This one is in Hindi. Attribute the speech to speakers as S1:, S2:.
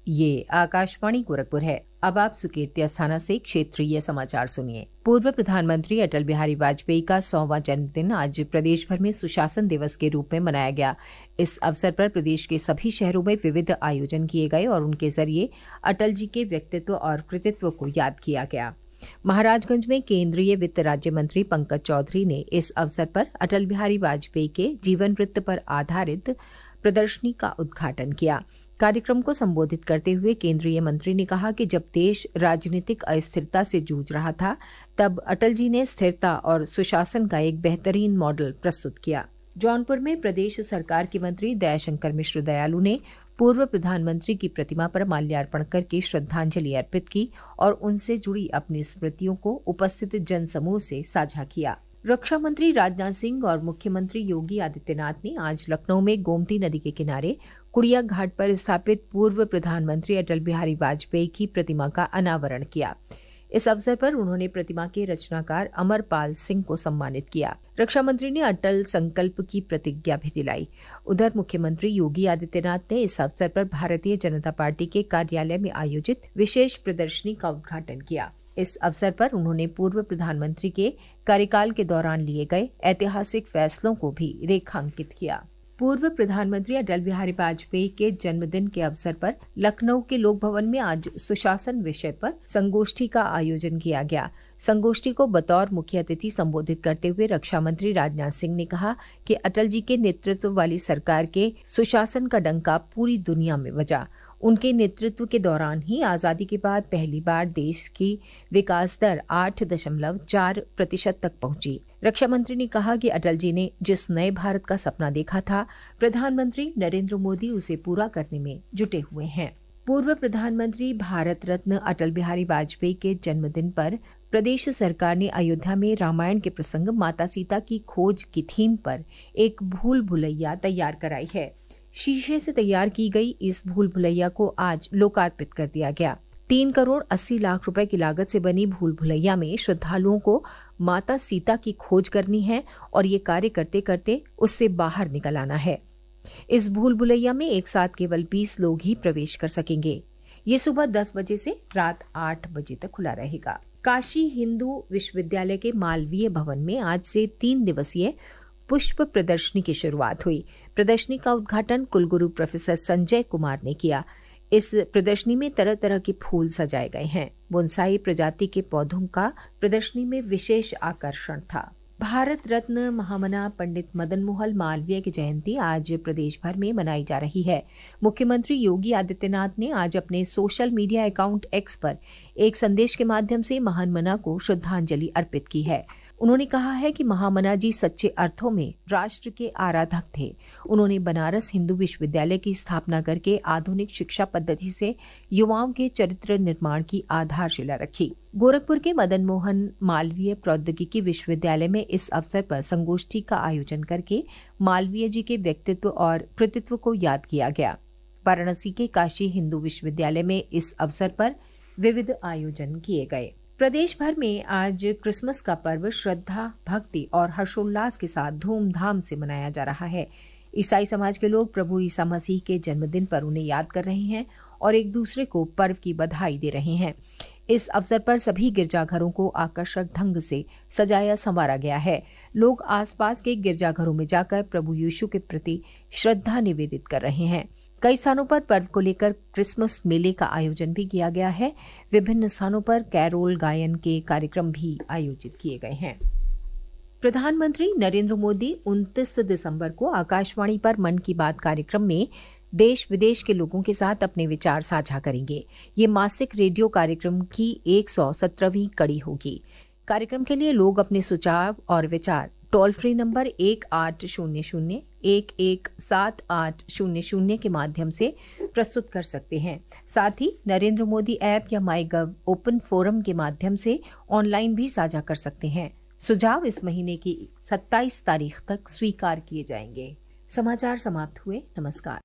S1: ये आकाशवाणी गोरखपुर है। अब आप सुकीर्ति अस्थाना से क्षेत्रीय समाचार सुनिए। पूर्व प्रधानमंत्री अटल बिहारी वाजपेयी का 100वां जन्मदिन आज प्रदेश भर में सुशासन दिवस के रूप में मनाया गया। इस अवसर पर प्रदेश के सभी शहरों में विविध आयोजन किए गए और उनके जरिए अटल जी के व्यक्तित्व और कृतित्व को याद किया गया। महाराजगंज में केंद्रीय वित्त राज्य मंत्री पंकज चौधरी ने इस अवसर पर अटल बिहारी वाजपेयी के जीवन वृत्त पर आधारित प्रदर्शनी का उद्घाटन किया। कार्यक्रम को संबोधित करते हुए केंद्रीय मंत्री ने कहा कि जब देश राजनीतिक अस्थिरता से जूझ रहा था, तब अटल जी ने स्थिरता और सुशासन का एक बेहतरीन मॉडल प्रस्तुत किया। जौनपुर में प्रदेश सरकार के मंत्री दयाशंकर मिश्र दयालु ने पूर्व प्रधानमंत्री की प्रतिमा पर माल्यार्पण करके श्रद्धांजलि अर्पित की और उनसे जुड़ी अपनी स्मृतियों को उपस्थित जनसमूह से साझा किया। रक्षा मंत्री राजनाथ सिंह और मुख्यमंत्री योगी आदित्यनाथ ने आज लखनऊ में गोमती नदी के किनारे कुड़िया घाट पर स्थापित पूर्व प्रधानमंत्री अटल बिहारी वाजपेयी की प्रतिमा का अनावरण किया। इस अवसर पर उन्होंने प्रतिमा के रचनाकार अमरपाल सिंह को सम्मानित किया। रक्षा मंत्री ने अटल संकल्प की प्रतिज्ञा भी दिलाई। उधर मुख्यमंत्री योगी आदित्यनाथ ने इस अवसर पर भारतीय जनता पार्टी के कार्यालय में आयोजित विशेष प्रदर्शनी का उद्घाटन किया। इस अवसर पर उन्होंने पूर्व प्रधानमंत्री के कार्यकाल के दौरान लिए गए ऐतिहासिक फैसलों को भी रेखांकित किया। पूर्व प्रधानमंत्री अटल बिहारी वाजपेयी के जन्मदिन के अवसर पर लखनऊ के लोक भवन में आज सुशासन विषय पर संगोष्ठी का आयोजन किया गया। संगोष्ठी को बतौर मुख्य अतिथि संबोधित करते हुए रक्षा मंत्री राजनाथ सिंह ने कहा कि अटल जी के नेतृत्व वाली सरकार के सुशासन का डंका पूरी दुनिया में बजा। उनके नेतृत्व के दौरान ही आजादी के बाद पहली बार देश की विकास दर 8.4% तक पहुंची। रक्षा मंत्री ने कहा कि अटल जी ने जिस नए भारत का सपना देखा था, प्रधानमंत्री नरेंद्र मोदी उसे पूरा करने में जुटे हुए हैं। पूर्व प्रधानमंत्री भारत रत्न अटल बिहारी वाजपेयी के जन्मदिन पर प्रदेश सरकार ने अयोध्या में रामायण के प्रसंग माता सीता की खोज की थीम पर एक भूल भुलैया तैयार कराई है। शीशे से तैयार की गई इस भूल भुलैया को आज लोकार्पित कर दिया गया। 3 करोड़ 80 लाख रुपए की लागत से बनी भूल भुलैया में श्रद्धालुओं को माता सीता की खोज करनी है और ये कार्य करते करते उससे बाहर निकल आना है। इस भूल भुलैया में एक साथ केवल 20 लोग ही प्रवेश कर सकेंगे। ये सुबह 10 बजे से रात 8 बजे तक खुला रहेगा। काशी हिंदू विश्वविद्यालय के मालवीय भवन में आज से 3 दिवसीय पुष्प प्रदर्शनी की शुरुआत हुई। प्रदर्शनी का उद्घाटन कुलगुरु प्रोफेसर संजय कुमार ने किया। इस प्रदर्शनी में तरह तरह के फूल सजाए गए हैं। बोनसाई प्रजाति के पौधों का प्रदर्शनी में विशेष आकर्षण था। भारत रत्न महामना पंडित मदन मोहन मालवीय की जयंती आज प्रदेश भर में मनाई जा रही है। मुख्यमंत्री योगी आदित्यनाथ ने आज अपने सोशल मीडिया अकाउंट एक्स पर एक संदेश के माध्यम से महामना को श्रद्धांजलि अर्पित की है। उन्होंने कहा है कि महामना जी सच्चे अर्थों में राष्ट्र के आराधक थे। उन्होंने बनारस हिंदू विश्वविद्यालय की स्थापना करके आधुनिक शिक्षा पद्धति से युवाओं के चरित्र निर्माण की आधारशिला रखी। गोरखपुर के मदन मोहन मालवीय प्रौद्योगिकी विश्वविद्यालय में इस अवसर पर संगोष्ठी का आयोजन करके मालवीय जी के व्यक्तित्व और कृतित्व को याद किया गया। वाराणसी के काशी हिंदू विश्वविद्यालय में इस अवसर पर विविध आयोजन किए गए। प्रदेश भर में आज क्रिसमस का पर्व श्रद्धा, भक्ति और हर्षोल्लास के साथ धूमधाम से मनाया जा रहा है। ईसाई समाज के लोग प्रभु ईसा मसीह के जन्मदिन पर उन्हें याद कर रहे हैं और एक दूसरे को पर्व की बधाई दे रहे हैं। इस अवसर पर सभी गिरजाघरों को आकर्षक ढंग से सजाया संवारा गया है। लोग आसपास के गिरजाघरों में जाकर प्रभु यीशु के प्रति श्रद्धा निवेदित कर रहे हैं। कई स्थानों पर पर्व को लेकर क्रिसमस मेले का आयोजन भी किया गया है। विभिन्न स्थानों पर कैरोल गायन के कार्यक्रम भी आयोजित किए गए हैं। प्रधानमंत्री नरेंद्र मोदी 29 दिसंबर को आकाशवाणी पर मन की बात कार्यक्रम में देश विदेश के लोगों के साथ अपने विचार साझा करेंगे। ये मासिक रेडियो कार्यक्रम की 117वीं कड़ी होगी। कार्यक्रम के लिए लोग अपने सुझाव और विचार टोल फ्री नंबर 1800-117800 के माध्यम से प्रस्तुत कर सकते हैं। साथ ही नरेंद्र मोदी ऐप या माई गव ओपन फोरम के माध्यम से ऑनलाइन भी साझा कर सकते हैं। सुझाव इस महीने की 27 तारीख तक स्वीकार किए जाएंगे। समाचार समाप्त हुए। नमस्कार।